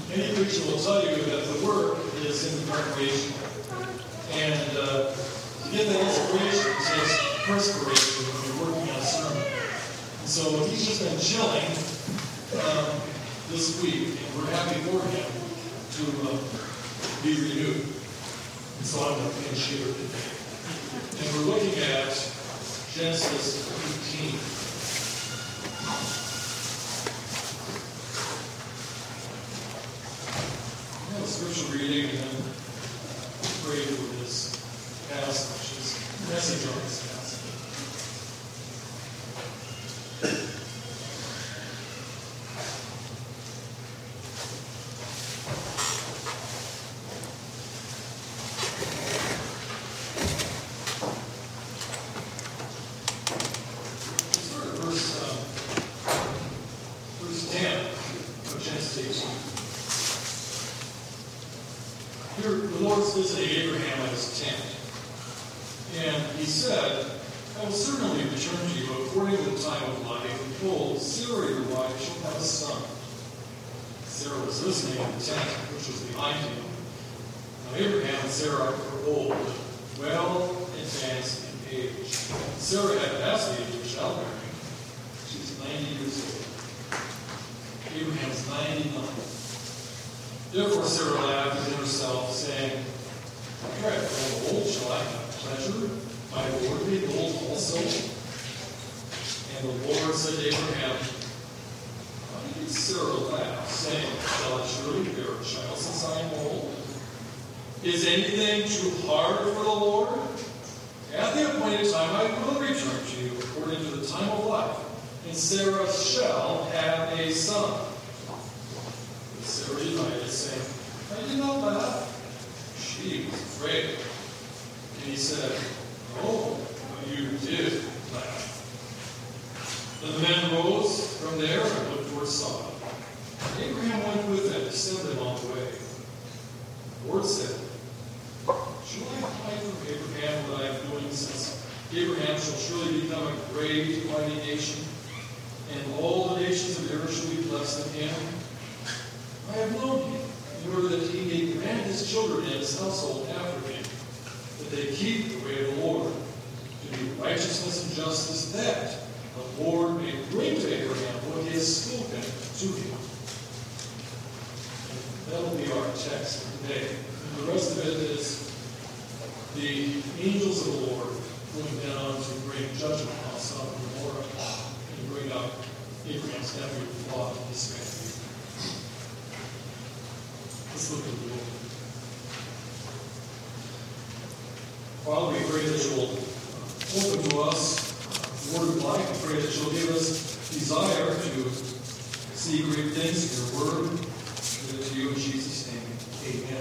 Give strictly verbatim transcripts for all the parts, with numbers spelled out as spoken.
Any preacher will tell you that the work is in the preparation. And uh, to get that inspiration takes perspiration when you're working on a sermon. And so he's just been chilling um, this week, and we're happy for him to uh, be renewed. And so I'm going to finish here today. And we're looking at Genesis eighteen. I have a scripture reading and then pray for this passage, this message on this passage. Here, the Lord's visiting Abraham at his tent. And he said, I will certainly return to you according to the time of life. And behold, Sarah, your wife, shall have a son. Sarah was listening in the tent, which was behind him. Now Abraham and Sarah were old, well advanced in age. Sarah had passed the age of childbearing. She was ninety years old. Abraham was ninety-nine. Therefore Sarah laughed within herself, saying, Ere I grow old, shall I have pleasure? My Lord be old also. And the Lord said to Abraham, Why did Sarah laugh, saying, Shall I surely bear a child since I am old? Is anything too hard for the Lord? At the appointed time I will return to you according to the time of life, and Sarah shall have a son. Sarah denied it, saying, I did not laugh. She was afraid. And he said, Oh, but you did laugh. Then the men rose from there and looked toward Sodom. Abraham went with them to send them on the way. The Lord said, Shall I hide from Abraham what I am doing, since Abraham shall surely become a great mighty nation, and all the nations of the earth shall be blessed in him? I have known him, in order that he may command his children and his household after him, that they keep the way of the Lord, to do righteousness and justice, that the Lord may bring to Abraham what he has spoken to him. That will be our text for today. And the rest of it is the angels of the Lord going down to bring judgment on Sodom and Gomorrah and bring up Abraham's nephew Lot and his family. Let's look at the Lord. Father, we pray that you'll open to us the word of life. We pray that you'll give us desire to see great things in your word. We give it to you in Jesus' name. Amen.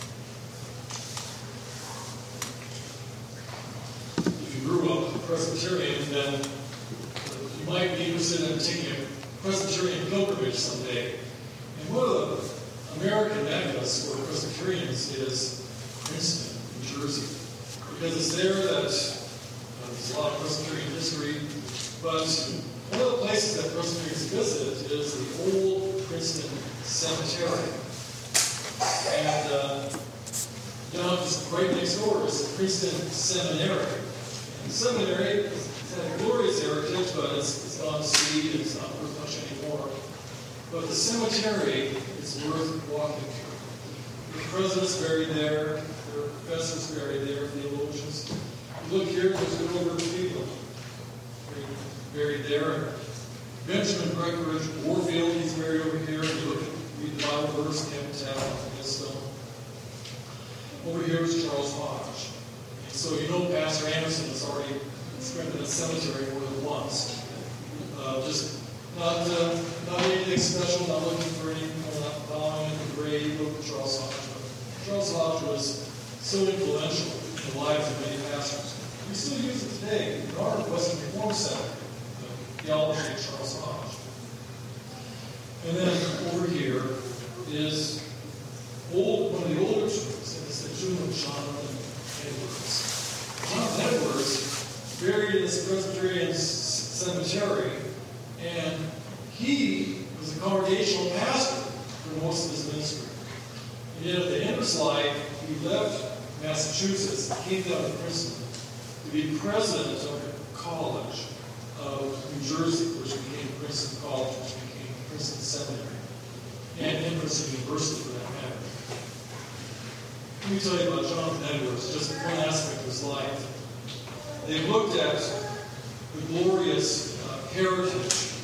If you grew up Presbyterian, then you might be interested in taking a Presbyterian pilgrimage someday. And one of the American meccas for Presbyterians is Princeton, New Jersey, because it's there that uh, there's a lot of Presbyterian history, but one of the places that Presbyterians visit is the old Princeton Cemetery. And uh, down just right next door is the Princeton Seminary. And the seminary has had a glorious heritage, but it's, it's gone to seed, it's not worth much anymore. But the cemetery is worth walking through. The president's buried there, there are professors buried there, theologians. You look here, there's Wilbur Cleveland buried there. Benjamin Breckinridge Warfield, he's buried over here. You look at read the Bible verse, Campbelltown, on this stone. Over here is Charles Hodge. And so you know Pastor Anderson has already spent in a cemetery more than once. Uh, just Not, uh, not anything special, not looking for anything, not following in the grave of Charles Hodge. But Charles Hodge was so influential in the lives of many pastors. We still use it today in our Western Reform Center, the theology of Charles Hodge. And then over here is old, one of the older tombs, and it's the tomb of Jonathan Edwards. Jonathan Edwards, buried in this Presbyterian cemetery, and he was a congregational pastor for most of his ministry. And yet at the end of his life, he left Massachusetts and came down to Princeton to be president of the College of New Jersey, which became Princeton College, which became Princeton Seminary, and then Princeton University for that matter. Let me tell you about Jonathan Edwards, just one aspect of his life. They looked at the glorious uh, heritage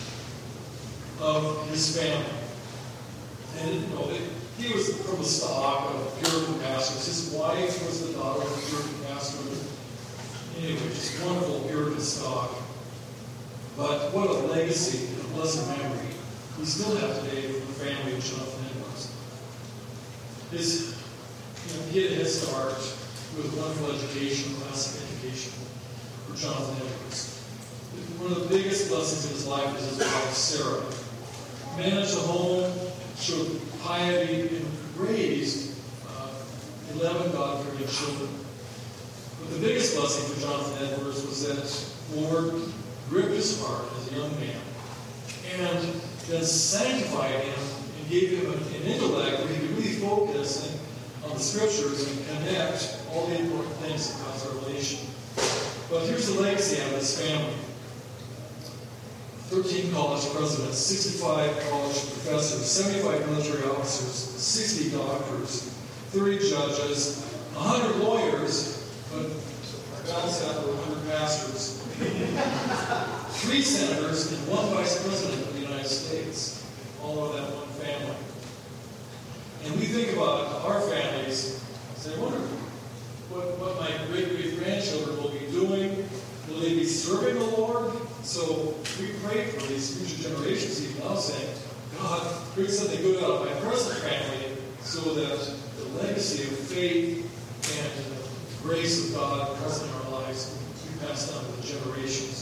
of his family. And you know, they, he was from the stock of Puritan pastors. His wife was the daughter of a Puritan pastor. Anyway, just wonderful Puritan stock. But what a legacy and a blessed memory we still have today from the family of Jonathan Edwards. His, you know, he had a head start with wonderful education, classic education for Jonathan Edwards. One of the biggest blessings in his life is his wife, Sarah. Managed a home, showed piety, and raised uh, eleven God-fearing children. But the biggest blessing for Jonathan Edwards was that the Lord gripped his heart as a young man and then sanctified him and gave him an, an intellect where he could really focus on the Scriptures and connect all the important things of God's revelation. But here's the legacy of his family. thirteen college presidents, sixty-five college professors, seventy-five military officers, sixty doctors, thirty judges, one hundred lawyers, but God's got one hundred pastors, three senators, and one vice president of the United States, all of that one family. And we think about our families, and say, I wonder what, what my great-great-grandchildren will be doing. Will they be serving the Lord? So we pray for these future generations, even now, saying, God, bring something good out of my present family so that the legacy of faith and the grace of God present in our lives will be passed on to the generations.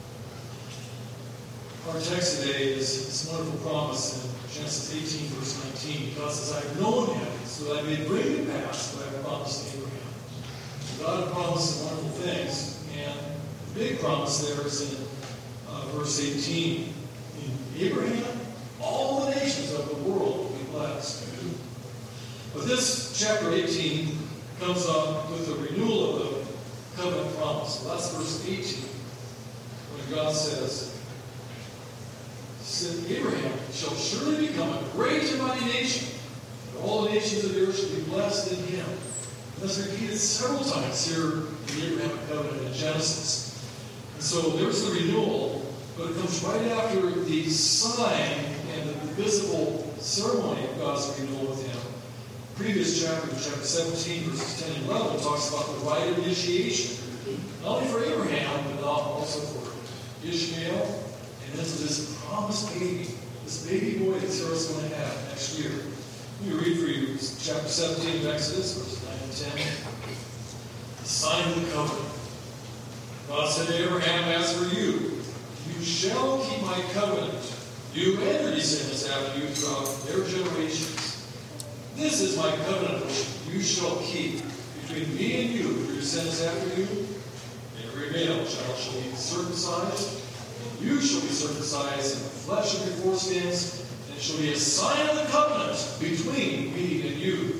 Our text today is this wonderful promise in Genesis eighteen, verse nineteen. God says, I have known him so that I may bring to pass what I have promised to Abraham. God promised some wonderful things, and the big promise there is in uh, verse eighteen. In Abraham, all the nations of the world will be blessed. But this chapter eighteen comes on with the renewal of the covenant promise. So that's verse eighteen, when God says, said, Abraham shall surely become a great and mighty nation, and all the nations of the earth shall be blessed in him. And that's repeated several times here in the Abrahamic covenant in Genesis. And so there's the renewal, but it comes right after the sign and the visible ceremony of God's renewal with him. Previous chapter, chapter seventeen, verses ten and eleven, talks about the rite of initiation, not only for Abraham, but also for Ishmael, and then to this promised baby, this baby boy that Sarah's going to have next year. Let me read for you chapter seventeen of Exodus, verses nine and ten. The sign of the covenant. God said to Abraham, as for you, you shall keep my covenant, you and your descendants after you throughout their generations. This is my covenant which you shall keep between me and you, your descendants after you. Every male child shall be circumcised. You shall be circumcised in the flesh of your foreskins, and it shall be a sign of the covenant between me and you.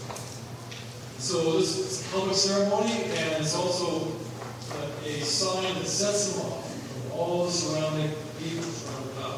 So this is a public ceremony, and it's also a, a sign that sets them off from all the surrounding people around God.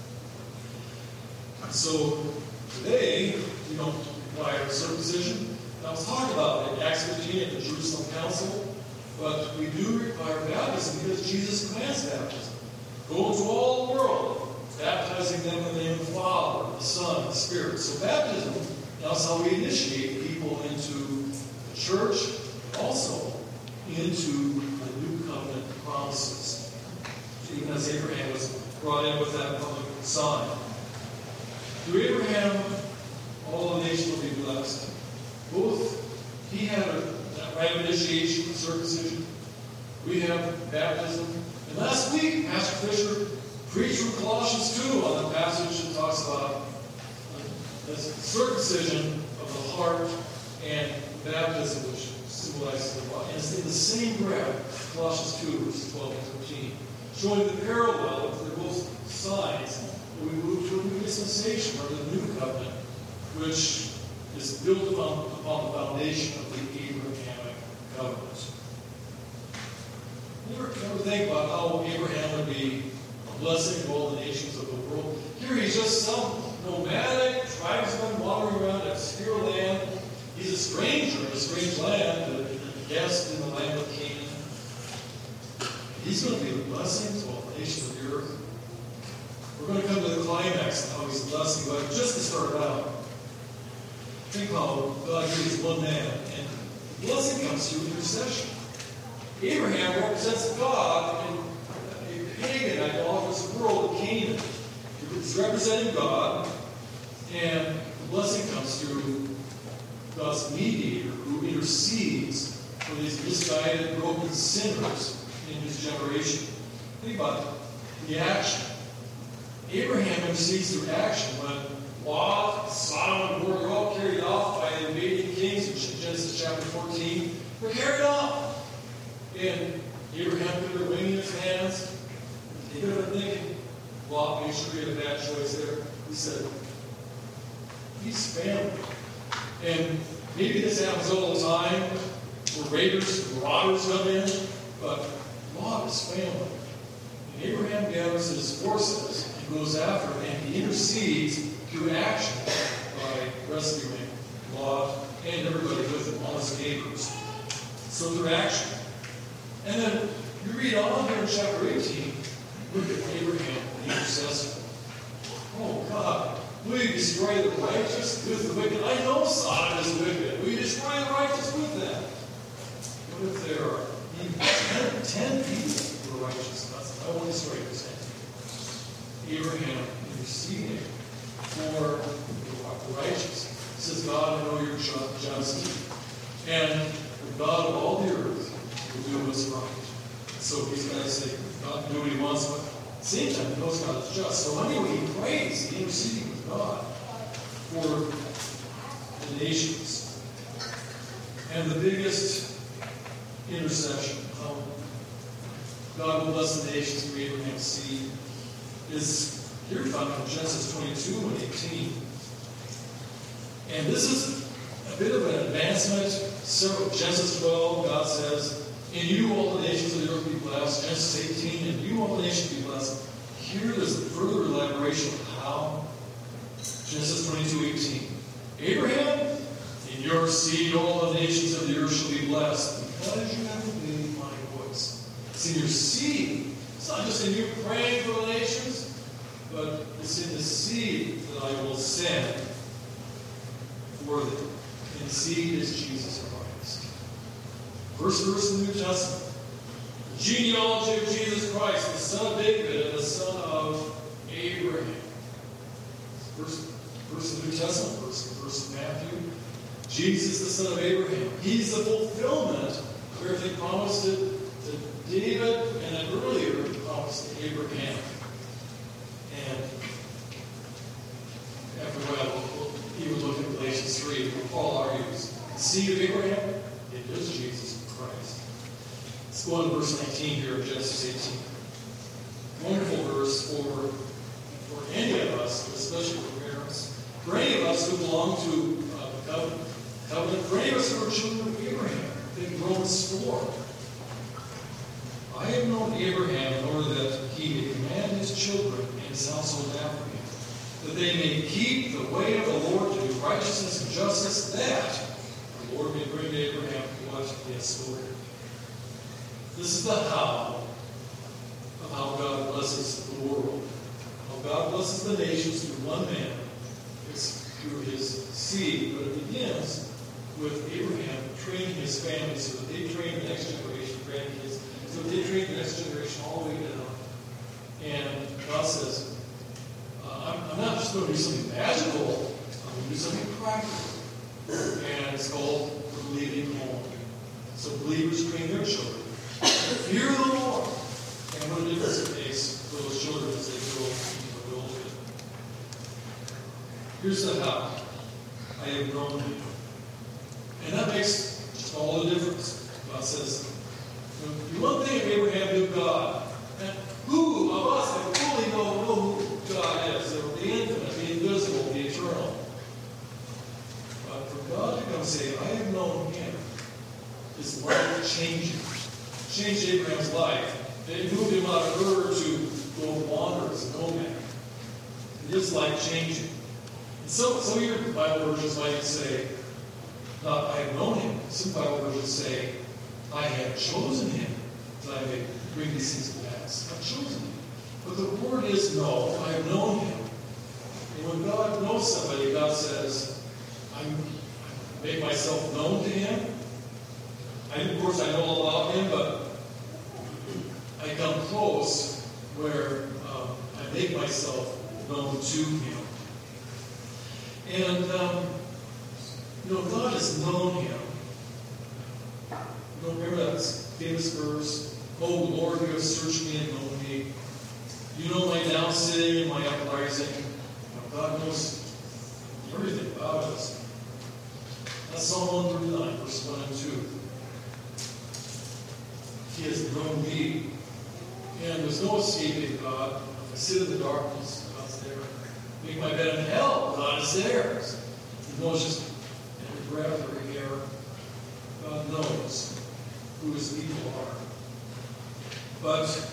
So today, we don't require circumcision. Now, let's talk about it in Acts fifteen at the Jerusalem Council, but we do require baptism because Jesus commands baptism. Go into all the world, baptizing them in the name of the Father, the Son, and the Spirit. So baptism, that's how we initiate people into the church, but also into the new covenant promises. Even as Abraham was brought in with that public sign. Through Abraham, all the nations will be blessed. Both, he had a that rite of initiation, circumcision. We have baptism. And last week, Pastor Fisher preached from Colossians two on the passage that talks about the circumcision of the heart and baptism, which symbolizes the body. And it's in the same breath, Colossians two, verses twelve and thirteen, showing the parallel of they're both signs. We move to a new dispensation or the new covenant, which is built upon, upon the foundation of the Abrahamic covenant. You ever, ever think about how Abraham would be a blessing to all the nations of the world? Here he's just some nomadic tribesman wandering around a obscure land. He's a stranger in a strange land, a guest in the land of Canaan. He's going to be a blessing to all the nations of the earth. We're going to come to the climax and how he's a blessing, but just to start out, think how God creates one man, and the blessing comes through intercession. Abraham represents God in a pagan, idolatrous world of Canaan. He's representing God, and the blessing comes through God's mediator who intercedes for these misguided, broken sinners in his generation. Think about it. The action. Abraham intercedes through action when Lot, Sodom, and Gomorrah are all carried off by the invading kings in Genesis chapter fourteen. They're carried off. And Abraham put a ring in his hands. He could have been thinking, Lot made sure he had a bad choice there. He said, he's family. And maybe this happens all the time where raiders and marauders come in, but Lot is family. And Abraham gathers his forces and goes after him, and he intercedes through action by rescuing Lot and everybody with him, all his neighbors. So through action. And then you read on here in chapter eighteen, look at Abraham, the intercessor. Oh God, will you destroy the righteous with the wicked? I know Sodom is wicked. Will you destroy the righteous with that? What if there are even ten, ten people who are righteous? I want to destroy this ten. Abraham interceding for the righteous. He says, God, I know you're just. And the God of all the earth will do what's right. So he's got to say, God can do what he wants, but at the same time, he knows God is just. So anyway, he prays, he interceding with God for the nations. And the biggest intercession, how God will bless the nations through Abraham's seed, is here found in Genesis twenty-two and eighteen. And this is a bit of an advancement. Several, Genesis twelve, God says, in you all the nations of the earth be blessed. Genesis eighteen, in you all the nations be blessed. Here there's a further elaboration of how. Genesis twenty-two eighteen. Abraham, in your seed all the nations of the earth shall be blessed, because you have obeyed my voice. It's in your seed. It's not just in you praying for the nations, but it's in the seed that I will send for them. And the seed is Jesus Christ. First verse in the New Testament. The genealogy of Jesus Christ, the son of David and the son of Abraham. First verse in the New Testament, first verse in Matthew. Jesus, the son of Abraham. He's the fulfillment of everything promised to, to David and then earlier promised to Abraham. And after a while, we'll even look at Galatians three, where Paul argues, the seed of Abraham, it is Jesus Christ. Let's go on to verse nineteen here of Genesis eighteen. Wonderful verse for, for any of us, but especially for parents. For any of us who belong to uh, the covenant, covenant, for any of us who are children of Abraham, think Romans four. I have known Abraham in order that he may command his children and his household after him, that they may keep the way of the Lord to do righteousness and justice, that the Lord may bring to Abraham what he has spoken. This is the how of how God blesses the world. How God blesses the nations through one man. It's through his seed, but it begins with Abraham training his family so that they train the next generation, grandkids, so that they train the next generation all the way down. And God says, uh, I'm, I'm not just going to do something magical, I'm going to do something practical. And it's called the believing home. So believers train their children. Fear the Lord. And what a difference it makes for those children as they grow into adulthood. Here's the how. I have grown you. And that makes just all the difference. God says, you want to think of Abraham knew God. And who of us that fully know, know who God is? The infinite, the invisible, the eternal. is life-changing. Changed Abraham's life. It moved him out of Ur to go wander as a nomad. It is life-changing. And some, some of your Bible versions might say, not I have known him. Some Bible versions say, I have chosen him that I may bring these things to pass. I've chosen him. But the word is no, I have known him. And when God knows somebody, God says, I make myself known to him. I, of course, I know all about him, but I come close where um, I make myself known to him. And, um, you know, God has known him. You know, remember that famous verse, "Oh Lord, you have searched me and known me. You know my down sitting and my uprising." You know, God knows everything about us. That's Psalm one thirty-nine, verse one and two. He has known me. And there's no escaping God. If I sit in the darkness, God's there. Make my bed in hell, God is there. He knows just every breath, every hair. God knows who his people are. But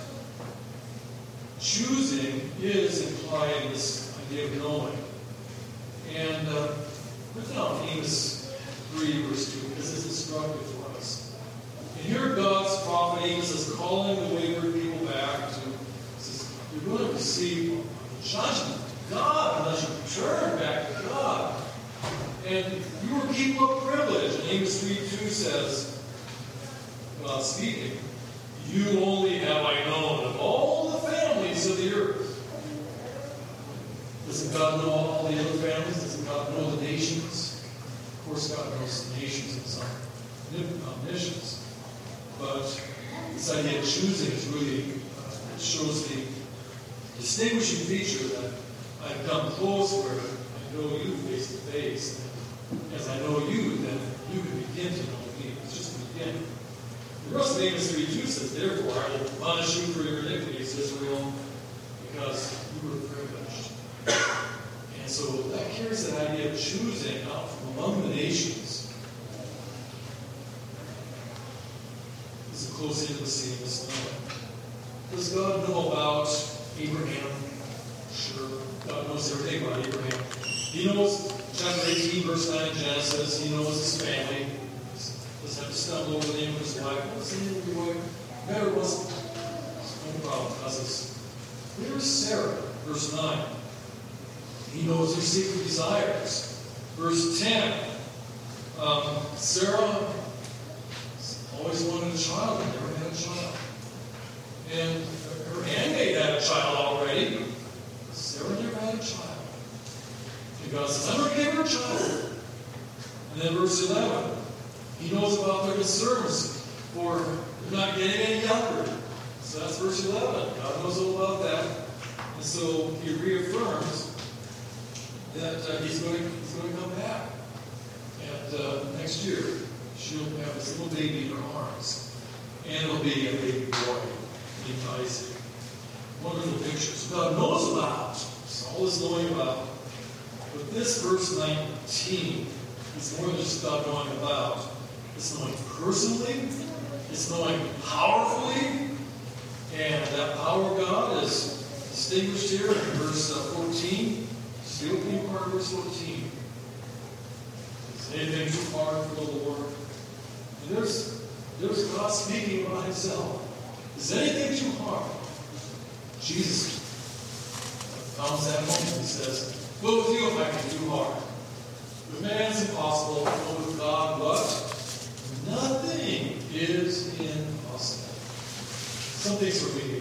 choosing is implied in this idea of knowing. And uh, put down Amos three, verse two, because it's instructive for us. And here God's prophet Amos is calling the wayward people back to, says, you're going to receive judgment of God unless you turn back to God. And you were people of privilege. And Amos three two says, God speaking, you only have I known of all the families of the earth. Doesn't God know all the other families? Doesn't God know the nations? Of course, God knows the nations and some omniscience. But this idea of choosing is really, uh, it shows the distinguishing feature that I've come close where I know you face to face. And as I know you, then you can begin to know me. It's just the beginning. The rest of Amos three two says, therefore I will punish you for your iniquities, Israel, because you were privileged. And so that carries that idea of choosing out from among the nations. This is a close intimacy in this knowing. Does God know about Abraham? Sure. God knows everything about Abraham. He knows chapter eighteen, verse nine in Genesis. He knows his family. Doesn't have to stumble over the name of his wife. What's the name of your wife? Never was. No problem, cousins. Here's Sarah, verse nine. He knows her secret desires. Verse ten. Um, Sarah always wanted a child and never had a child. And her handmaid had a child already. Sarah never had a child. And God says, I'm going to give her a child. And then verse eleven. He knows about their concerns for not getting any younger. So that's verse eleven. God knows all about that. And so he reaffirms that uh, he's, going to, he's going to come back. And uh, next year, she'll have this little baby in her arms. And it'll be a baby boy named Isaac. Wonderful pictures. God knows about. It's all this knowing about. But this verse nineteen is more than just God knowing about. It's knowing personally. It's knowing powerfully. And that power of God is distinguished here in verse fourteen. It's the opening part of verse fourteen. Is anything too hard for the Lord? And there's, there's God speaking about himself. Is anything too hard? Jesus found that moment. He says, go with you if I can do hard. With man it's impossible, but with God, what? Nothing is impossible. Some things are really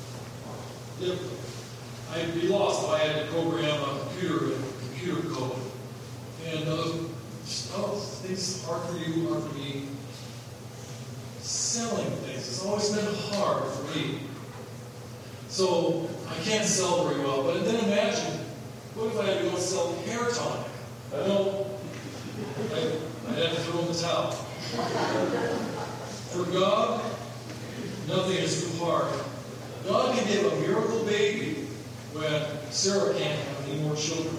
hard. I'd be lost if I had to program a computer in computer code. And uh, oh, things hard for you, hard for me. Selling things, it's always been hard for me. So I can't sell very well. But then imagine, what if I had to go and sell hair tonic? I know I'd, I'd have to throw in the towel. For God, nothing is too hard. God can give a miracle baby when Sarah can't have any more children.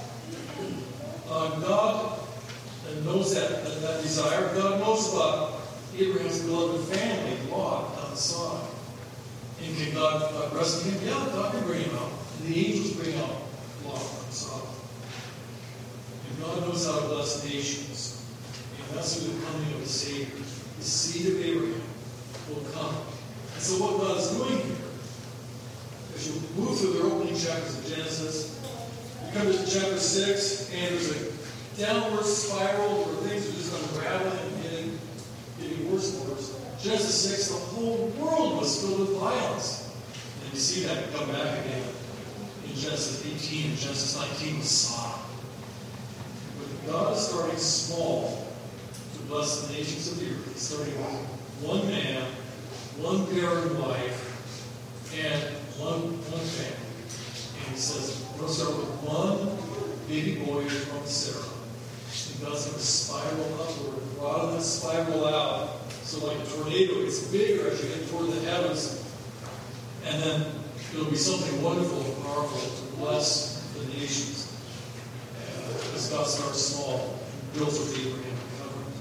Uh, God knows that, that, that desire. God knows about Abraham's beloved family, Lot, outside. And can God, God rescue him? Yeah, God can bring him out. And the angels bring out Lot outside. And God knows how to bless nations. And that's who the coming of the Savior, the seed of Abraham, will come. And so what God is doing here, as you move through the opening chapters of Genesis, you come to chapter six, and there's a downward spiral where things are just unraveling and getting, getting worse and worse. Genesis six, the whole world was filled with violence. And you see that come back again in Genesis eighteen and Genesis nineteen with Sodom. But God is starting small to bless the nations of the earth. He's starting with one man, one barren wife, and one, one family. And he says, we're going to start with one baby boy from Sarah. And God's going to spiral upward, broaden that spiral out. So like a tornado, it's bigger as you get toward the heavens. And then it'll be something wonderful and powerful to bless the nations. Uh, as God starts small, builds with Abraham the covenant.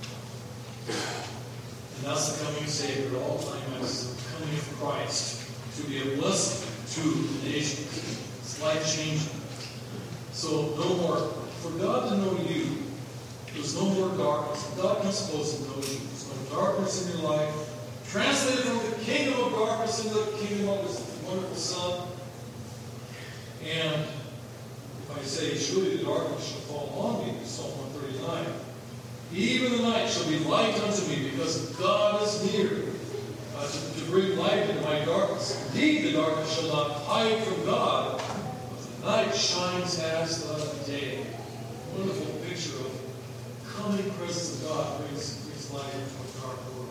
And that's the coming Savior. All time is the coming of Christ to be a blessing to the nations. It's life-changing. So no more. For God to know you, there's no more darkness. God comes close to know you. There's no darkness in your life. Translated from the kingdom of darkness into the kingdom of His wonderful Son. And if I say, surely the darkness shall fall on me, Psalm one thirty-nine. Even the night shall be light unto me, because God is near uh, to, to bring light into my darkness. Indeed, the darkness shall not hide from God, but the night shines as the day. Wonderful picture of coming presence of God brings, brings light into a dark world.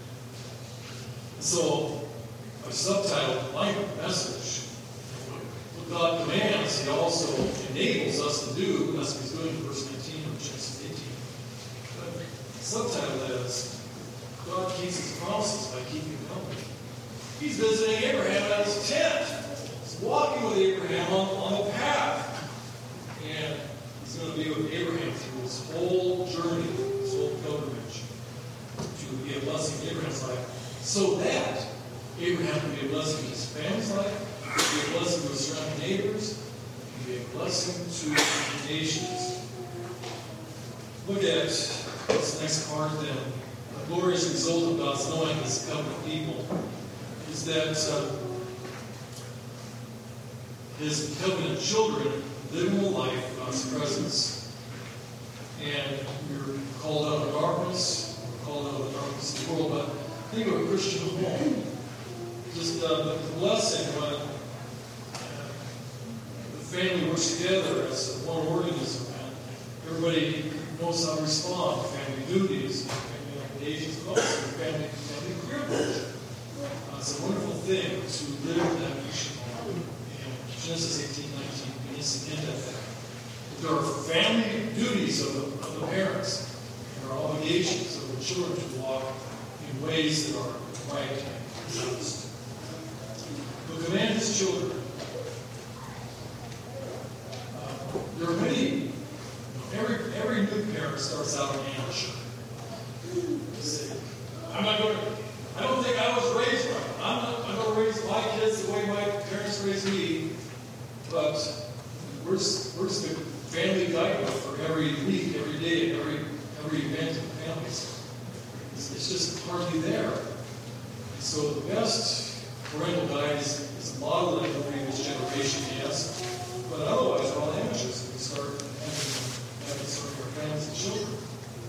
So, I subtitled my message, what God commands, He also enables us to do. That's what He's doing in verse nineteen of Genesis eighteen. But the subtitle is, God keeps His promises by keeping company. He's visiting Abraham at his tent. He's walking with Abraham on, on the path. And He's going to be with Abraham through his whole journey, his whole pilgrimage, to be a blessing in Abraham's life, so that Abraham can be a blessing in his family's life, can be a blessing to his surrounding neighbors, can be a blessing to the nations. Look at this next part then. The glorious result of God's knowing His covenant people is that uh, His covenant children live in a life of God's presence. And we're called out of darkness, we're called out of the darkness of the world, but think of a Christian home. Just uh, the blessing when uh, the family works together as one organism, and everybody knows how to respond to family duties, family obligations, but also family, family career culture. Uh, it's a wonderful thing to live in that Christian home. And Genesis eighteen nineteen begins to hint at that. There are family duties of the, of the parents. There are obligations of the children to walk in ways that are right and just. Who command His children. Uh, there are many. Every every new parent starts out amateur. They say, "I'm not going to. I don't think I was raised right. I'm not. I'm going to raise my kids the way my parents raised me." But where's where's the family guidebook for every week, every day, every every event in families? It's, it's just hardly there. And so the best parental guidance is modeled in the previous generation, yes, but otherwise we're all amateurs. We start having serving our families and children.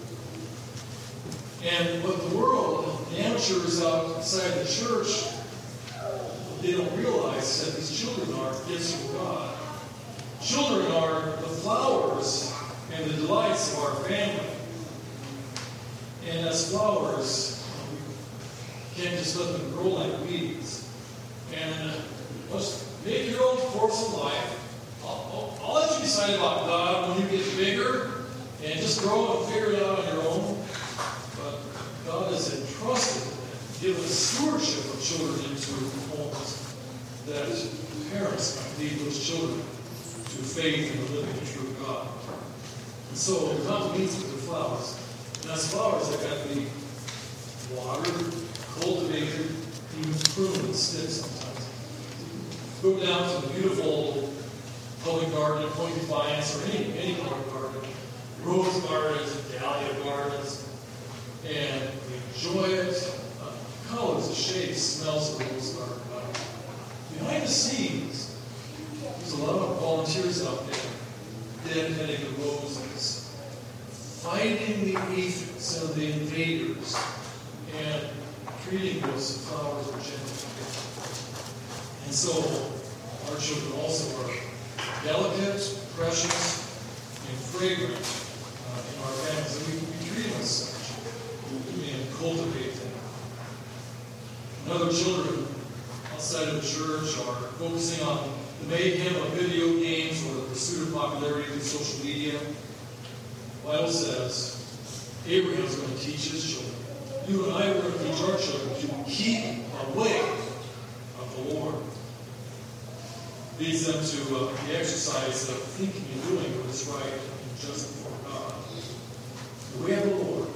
And what the world, the amateurs outside the church, they don't realize that these children are gifts from God. Children are the flowers and the delights of our family. And as flowers, we can't just let them grow like weeds. And let's make your own course in life. I'll, I'll, I'll let you decide about God when you get bigger and just grow and figure it out on your own. But God has entrusted and given stewardship of children into homes that parents might lead those children to faith in the living and true God. And so there's not means for the flowers. And as flowers, they've got to be watered, cultivated, even pruned and snipped sometimes. Go down to the beautiful public garden at Point Defiance, or any, any public garden, rose gardens and dahlia gardens, and we enjoy it. Uh, colors, the shapes, smells of rose garden. Uh, behind the scenes, there's a lot of volunteers out there dedicating the roses, fighting the aphids and the invaders, and treating those flowers with gently. And so, our children also are delicate, precious, and fragrant uh, in our families. And we, we treat them as such and cultivate them. And other children outside of the church are focusing on the mayhem of video games or the pursuit of popularity through social media. The Bible says Abraham's going to teach his children. You and I are going to teach our children to keep away of the Lord. Leads them to uh, the exercise of thinking and doing what is right and just before God. The way of the Lord.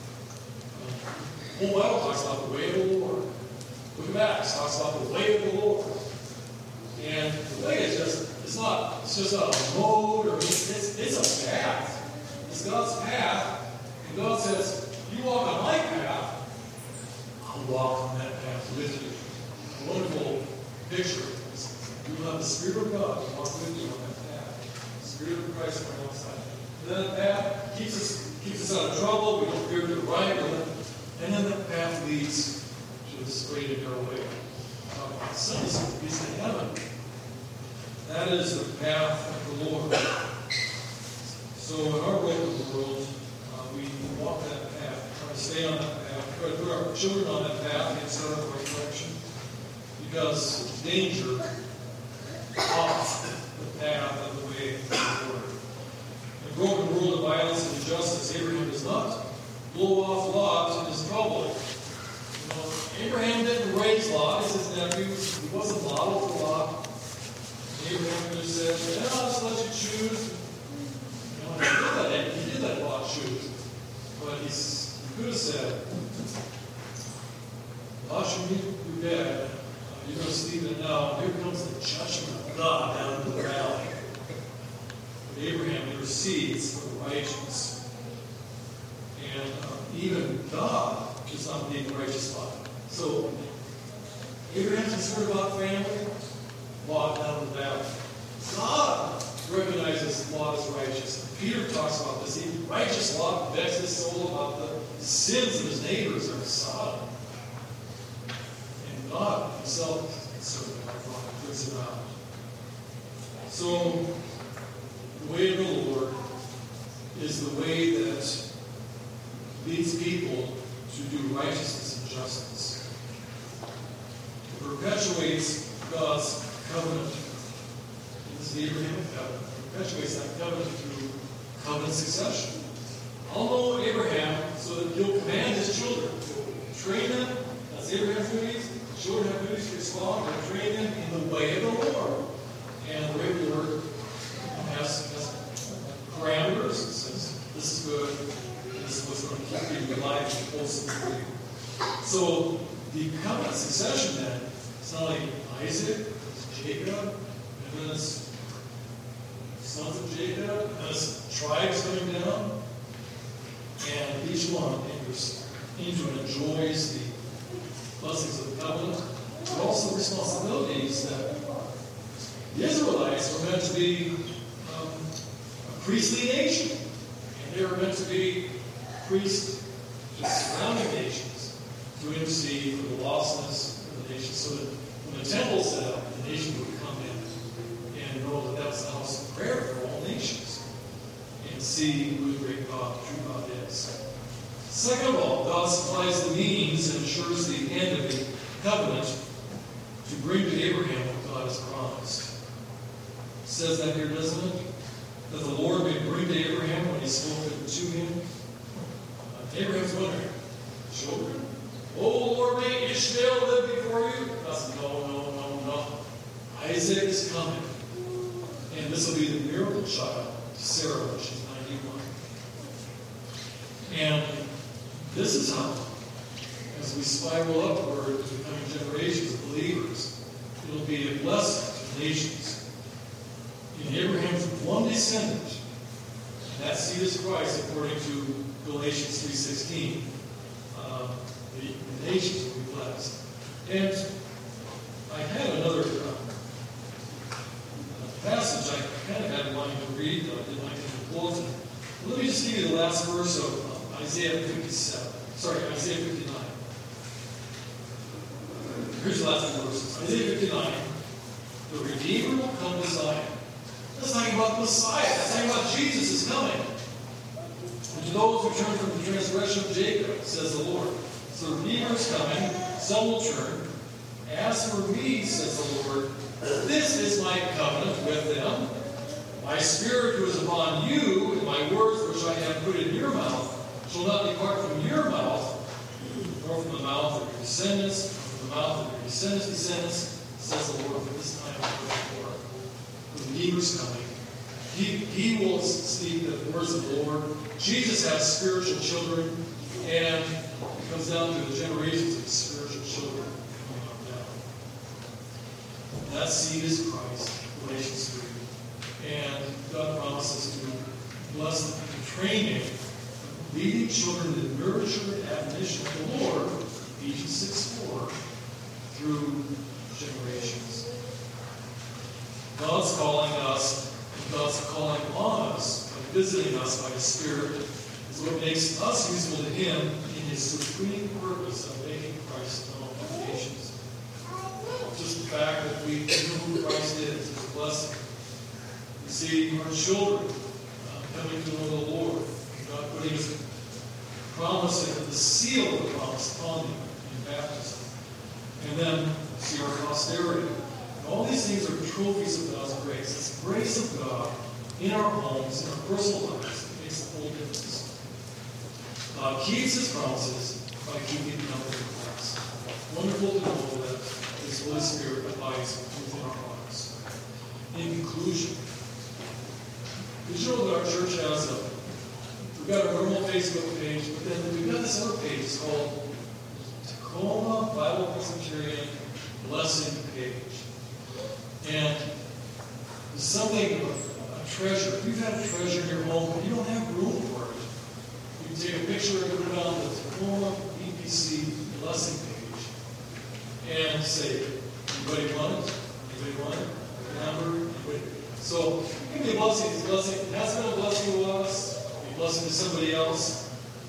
The whole Bible talks about the way of the Lord. Look at Acts, talks about the way of the Lord. And the way is just, it's not, it's just not a mode, or it's, it's, it's a path. It's God's path. And God says, you walk on my path, I'll walk on that path with you. A wonderful picture. You will have the Spirit of God to walk with you on that path. The Spirit of Christ on the outside. And then that path keeps us keeps us out of trouble. We don't veer to the right. And then that path leads to the straight and narrow way. Uh, Sunday school is to heaven. That is the path of the Lord. So in our way of the world, uh, we walk that path, try to stay on that path, try to put our children on that path and set up the right direction. Because danger off the path of the way of the Lord. In a broken world of violence and injustice, Abraham does not blow off Lot in his trouble. You know, Abraham didn't raise Lot as his nephew. He wasn't modeled for Lot. Abraham could have said, yeah, I'll just let you choose. You know, he did that. He did let Lot choose. But he's, he could have said, Lot should meet your dad. You're going to see that now. Here comes the judgment of God down in the valley. But Abraham intercedes for the righteous. And uh, even God does not need the righteous Lot. So, Abraham's concerned about family, Lot down in the valley. God recognizes Lot as righteous. Peter talks about this. Even righteous Lot vexed his soul about the sins of his neighbors or Sodom. God himself is concerned about God, brings it out. So, the way of the Lord is the way that leads people to do righteousness and justice. It perpetuates God's covenant. This is the Abrahamic covenant. It perpetuates that covenant through covenant succession. I'll know Abraham so that he'll command his children, train them. That's Abraham's duties. Children have duties to respond and train them in the way of the Lord. And the way of the Lord has, has parameters. It says, this is good, this is what's going to keep you alive and close to the tree. So, the covenant succession then, it's not like Isaac, it's Jacob, and then it's sons of Jacob, and then it's tribes coming down. And each one enters into and enjoys the blessings of the covenant, but also responsibilities that the Israelites were meant to be um, a priestly nation. And they were meant to be priests to surrounding nations to intercede for the lostness of the nation, so that when the temple set up, the nation would come in and know that that was the house of prayer for all nations and see who the great God, the true God is. Second of all, God supplies the means and ensures the end of the covenant to bring to Abraham what God has promised. It says that here, doesn't it? That the Lord may bring to Abraham when he spoke to him. Uh, Abraham's wondering, children? Oh, Lord, may Ishmael live before you? God said, no, no, no, no. Isaac is coming. And this will be the miracle child to Sarah when she's ninety-one. And this is how we spiral upward to becoming generations of believers, it'll be a blessing to the nations. In Abraham's one descendant, and that seed is Christ, according to Galatians three sixteen. Uh, the, the nations will be blessed. And I had another uh, passage I kind of had in mind to read, though I didn't like it in the bulletin. Let me just give you the last verse of uh, Isaiah fifty-seven. Sorry, Isaiah fifty-nine. Here's the last verse. Isaiah fifty-nine. The Redeemer will come to Zion. That's talking about the Messiah. That's talking about Jesus is coming. And to those who turn from the transgression of Jacob, says the Lord. So the Redeemer is coming. Some will turn. As for me, says the Lord, this is my covenant with them. My spirit who is upon you, and my words which I have put in your mouth, shall not depart from your mouth, nor from the mouth of your descendants, nor from the mouth of your descendants' descendants, says the Lord, for this time and forever. The Redeemer's coming. He, he will speak the words of the Lord. Jesus has spiritual children, and it comes down to the generations of spiritual children coming on down. That seed is Christ, Galatians three. And God promises to bless them in training, leading children in the nurture and admonition of the Lord, Ephesians six four, through generations. God's calling us, and God's calling on us, by visiting us by His Spirit, is what makes us useful to Him in His supreme purpose of making Christ known to the nations. Just the fact that we know who Christ is is a blessing. We see our children uh, coming to know the Lord, God putting His promise and the seal of the promise upon them in baptism. And then see our posterity. All these things are trophies of God's grace. It's the grace of God in our homes, in our personal lives, that makes the whole difference. God keeps His promises by keeping the covenant of Christ. Wonderful to know that His Holy Spirit abides within our hearts. In conclusion, did you know that our church has a, we've got a normal Facebook page, but then we've got this other page. It's called Tacoma Bible Presbyterian Blessing Page. And it's something, a treasure. If you've had a treasure in your home, but you don't have room for it, you can take a picture and put it on the Tacoma B P C Blessing page and say, anybody want it? Anybody want it? Number? Anybody? So, it can be a blessing. It's a blessing. It has been a blessing to us. It can be a blessing to somebody else.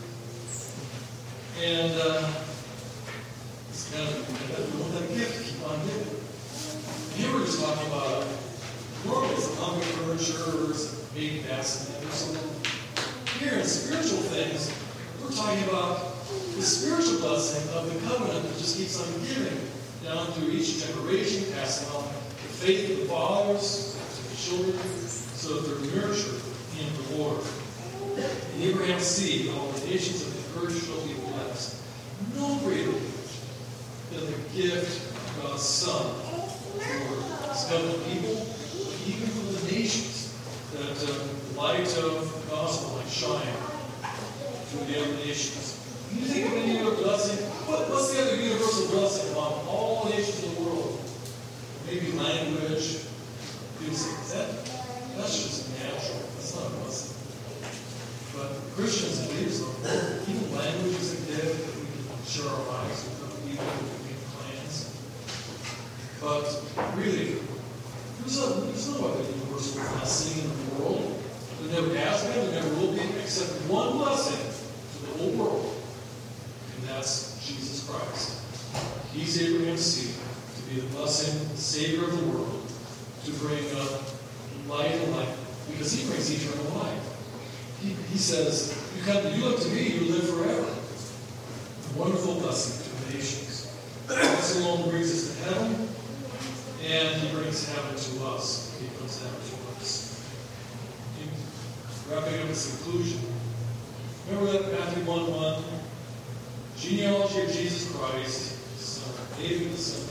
And uh, it's kind of, we want that gift to keep on giving. Here we're just talking about normally it's hungry furniture or baby bassinet or something. Here in spiritual things, we're talking about the spiritual blessing of the covenant that just keeps on giving down through each generation, passing on the faith of the fathers to the children, so that they're nurtured in the Lord. In Abraham's seed, all the nations of the earth shall be blessed. No greater gift than the gift of God's Son. For His covenant people, but even for the nations, that uh, the light of the gospel might shine to the other nations. Can you think of any other blessing? What, what's the other universal blessing among all the nations of the world? Maybe language. That, that's just natural. That's not a blessing. But Christians and believers, even language is a gift that we can share our lives with other people, we make plans. But really, there's, a, there's no other universal blessing in the world. There never has been, there never will be, except one blessing to the whole world. And that's Jesus Christ. He's Abraham's seed, to be the blessing, the Savior of the world, to bring uh, light and life, because He brings eternal life. He, he says, you come, you look to me, you live forever. A wonderful blessing to the nations. This alone brings us to heaven. And He brings heaven to us. He brings heaven to us. In wrapping up this conclusion, remember that Matthew one one, genealogy of Jesus Christ, son of David, the son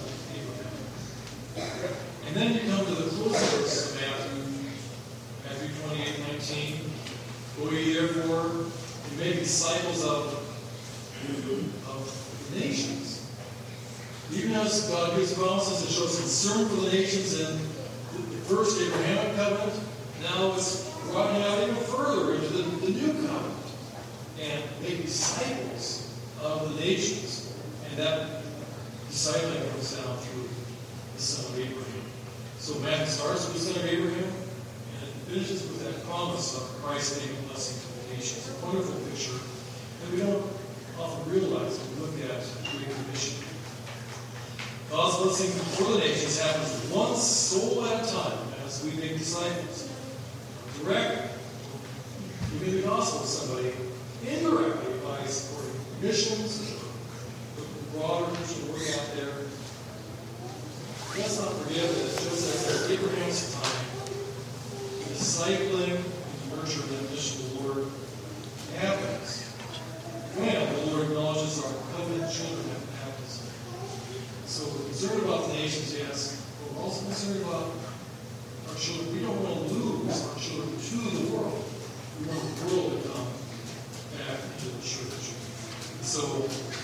of Abraham. And then you come to the closing verse of Matthew, Matthew twenty-eight nineteen. Go ye therefore and make disciples of of the nations. Even as God gives promises and shows concern for the nations in the first Abrahamic covenant, now it's broadening out even further into the, the new covenant and make disciples of the nations. And that discipling comes down through the son of Abraham. So Matthew starts with the son of Abraham and it finishes with that promise of Christ being a blessing to the nations. A wonderful picture that we don't often realize when we look at the Great Commission. God's blessing for the nations happens one soul at a time as we make disciples. Direct, giving the gospel to somebody indirectly by supporting missions, the broader Christian work out there. Let's not forget that just as at Abraham's time, the discipling and nurturing and mission of the Lord happens when the Lord acknowledges our covenant children at baptism. So we're concerned about the nations, yes, but we're also concerned about our children. We don't want to lose our children to the world. We want the world to come back into the church. So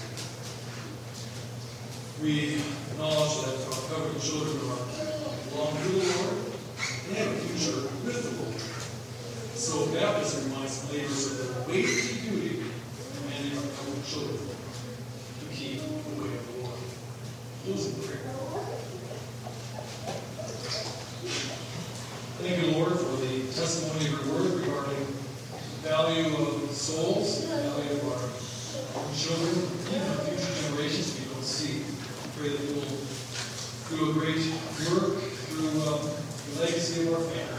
we acknowledge that our covenant children are belong to the Lord and have a future with the Lord. So baptism reminds believers of the weighty duty commanding our covenant children to keep the way of the Lord. Closing prayer. Thank you, Lord, for the testimony of your word regarding the value of souls, the value of our, our children, and our future generations we don't see. Pray that you will do a great work through um, the legacy of our family.